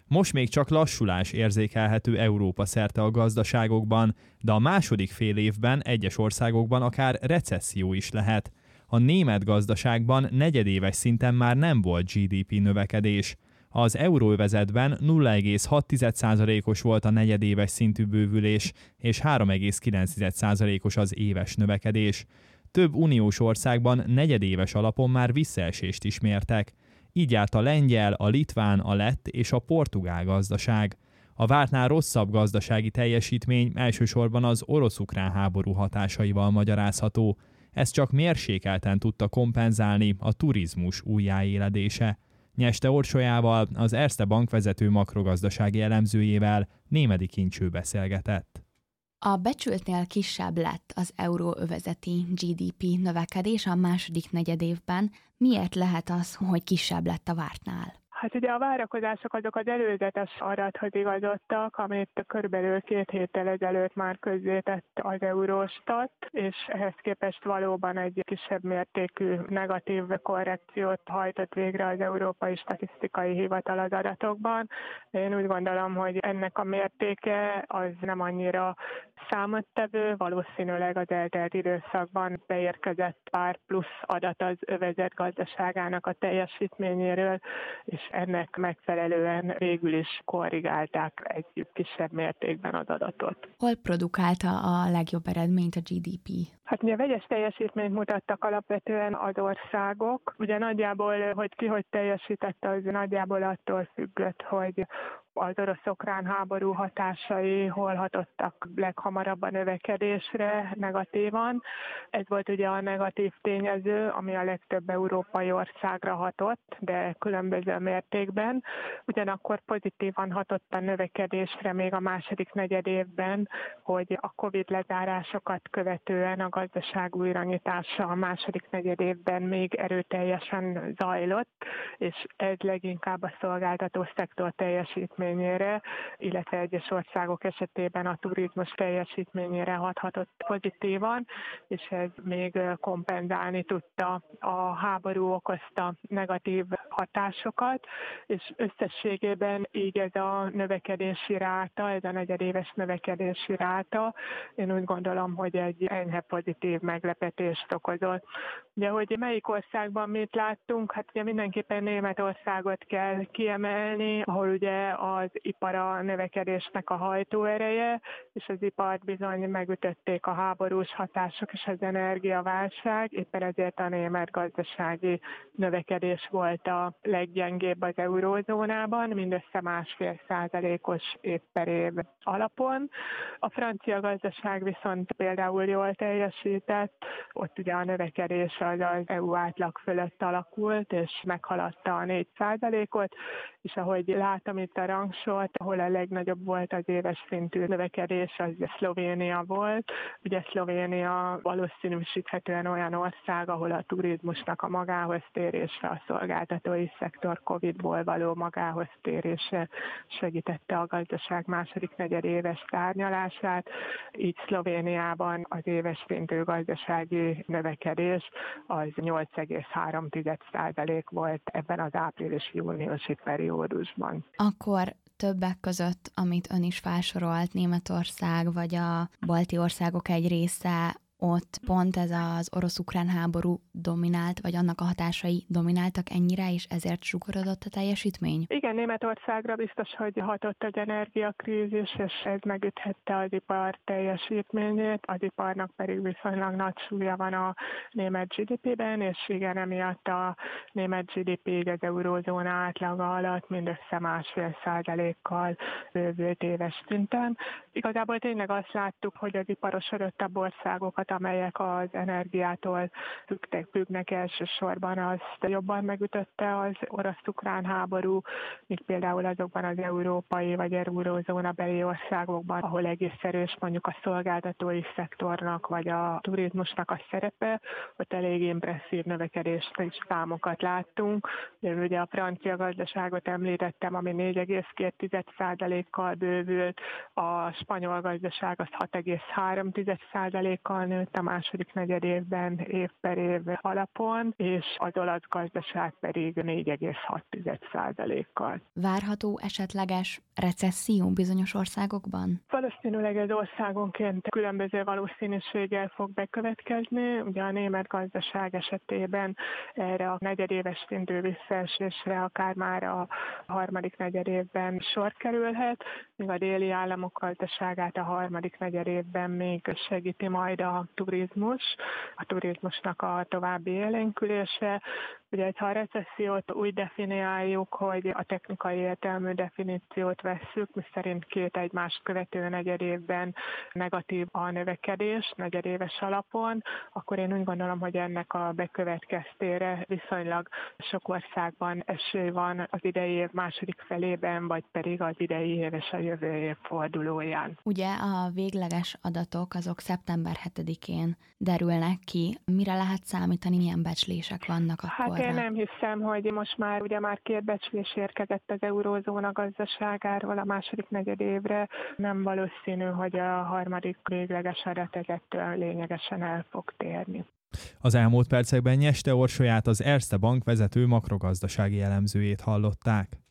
Most még csak lassulás érzékelhető Európa szerte a gazdaságokban, de a második fél évben egyes országokban akár recesszió is lehet. A német gazdaságban negyedéves szinten már nem volt GDP növekedés. Az euróövezetben 0,6%-os volt a negyedéves szintű bővülés, és 3,9%-os az éves növekedés. Több uniós országban negyedéves alapon már visszaesést is mértek. Így járt a lengyel, a litván, a lett és a portugál gazdaság. A vártnál rosszabb gazdasági teljesítmény elsősorban az orosz-ukrán háború hatásaival magyarázható. Ez csak mérsékelten tudta kompenzálni a turizmus újjáéledése. Nyeste Orsolyával, az Erste Bank vezető makrogazdasági elemzőjével Némedy Kincső beszélgetett. A becsültnél kisebb lett az euróövezeti GDP növekedés a második negyedévben. Miért lehet az, hogy kisebb lett a vártnál? Hát ugye a várakozások azok az előzetes adathoz igazodtak, amit körülbelül 2 héttel ezelőtt már közzétett az Eurostat, és ehhez képest valóban egy kisebb mértékű negatív korrekciót hajtott végre az Európai Statisztikai Hivatal az adatokban. Én úgy gondolom, hogy ennek a mértéke az nem annyira számottevő, valószínűleg az eltelt időszakban beérkezett pár plusz adat az övezet gazdaságának a teljesítményéről, és ennek megfelelően végül is korrigálták egy kisebb mértékben az adatot. Hol produkálta a legjobb eredményt a GDP? Hát ugye vegyes teljesítményt mutattak alapvetően az országok. Ugye nagyjából, hogy ki hogy teljesített, az nagyjából attól függött, hogy az orosz-ukrán háború hatásai hol hatottak leghamarabb a növekedésre negatívan. Ez volt ugye a negatív tényező, ami a legtöbb európai országra hatott, de különböző mértékben. Ugyanakkor pozitívan hatott a növekedésre még a második negyedévben, hogy a Covid lezárásokat követően a gazdaság újranyitása a második negyedévben még erőteljesen zajlott, és ez leginkább a szolgáltató szektor teljesítményére, illetve egyes országok esetében a turizmus teljesítményére hathatott pozitívan, és ez még kompenzálni tudta a háború okozta negatív hatásokat, és összességében így ez a növekedési ráta, ez a negyedéves növekedési ráta, én úgy gondolom, hogy egy enyhe pozitív meglepetést okozott. Ugye, hogy melyik országban mit láttunk, hát ugye mindenképpen Németországot kell kiemelni, ahol ugye az ipar a növekedésnek a hajtóereje, és az ipart bizony megütötték a háborús hatások és az energiaválság, éppen ezért a német gazdasági növekedés volt a leggyengébb az eurózónában, mindössze 1,5%-os év per év alapon. A francia gazdaság viszont például jól teljesített, ott ugye a növekedés az EU átlag fölött alakult, és meghaladta a 4%-ot, és ahogy látom itt a rangsort, ahol a legnagyobb volt az éves szintű növekedés, az Szlovénia volt. Ugye Szlovénia valószínűsíthetően olyan ország, ahol a turizmusnak a magához térése, a szolgáltatói szektor Covid-ból való magához térése segítette a gazdaság második negyedéves tárgyalását. Így Szlovéniában az éves szintű gazdasági növekedés az 8,3% volt ebben az április-júniusi periódusban. Akkor többek között, amit ön is felsorolt, Németország vagy a balti országok egy része, ott pont ez az orosz-ukrán háború dominált, vagy annak a hatásai domináltak ennyire, és ezért zsugorodott a teljesítmény? Igen, Németországra biztos, hogy hatott az energiakrízis, és ez megüthette az ipar teljesítményét. Az iparnak pedig viszonylag nagy súlya van a német GDP-ben, és igen, emiatt a német GDP az eurózóna átlaga alatt mindössze 1,5%-kal bővült éves szinten. Igazából tényleg azt láttuk, hogy az iparosodottabb országokat, amelyek az energiától függnek elsősorban, azt jobban megütötte az orosz-ukrán háború, míg például azokban az európai vagy eurózóna beli országokban, ahol egész erős mondjuk a szolgáltatói szektornak vagy a turizmusnak a szerepe, ott elég impresszív növekedést és számokat láttunk. Ugye a francia gazdaságot említettem, ami 4,2%-kal bővült, a spanyol gazdaság az 6,3%-kal nőtt a második negyedévben év per év alapon, és az olasz gazdaság pedig 4,6%-kal. Várható esetleges recesszió bizonyos országokban? Valószínűleg ez országonként különböző valószínűséggel fog bekövetkezni. Ugye a német gazdaság esetében erre a negyedéves szintű visszaesésre akár már a harmadik negyedévben sor kerülhet, míg a déli államok gazdaságát a harmadik negyedévben még segíti majd a turizmusnak a további élénkülése. Ugye, ha a recessziót úgy definiáljuk, hogy a technikai értelmű definíciót vesszük, miszerint két egymást követő negyedévben negatív a növekedés negyedéves alapon, akkor én úgy gondolom, hogy ennek a bekövetkeztére viszonylag sok országban esély van az idei év második felében, vagy pedig az idei év és a jövő év fordulóján. Ugye a végleges adatok azok szeptember 7-én derülnek ki. Mire lehet számítani, milyen becslések vannak akkor? Hát én nem hiszem, hogy most már két becslés érkezett az eurózóna gazdaságáról a második negyedévre. Nem valószínű, hogy a harmadik végleges adat ezettől lényegesen el fog térni. Az elmúlt percekben Nyeste Orsolyát, az Erste Bank vezető makrogazdasági elemzőjét hallották.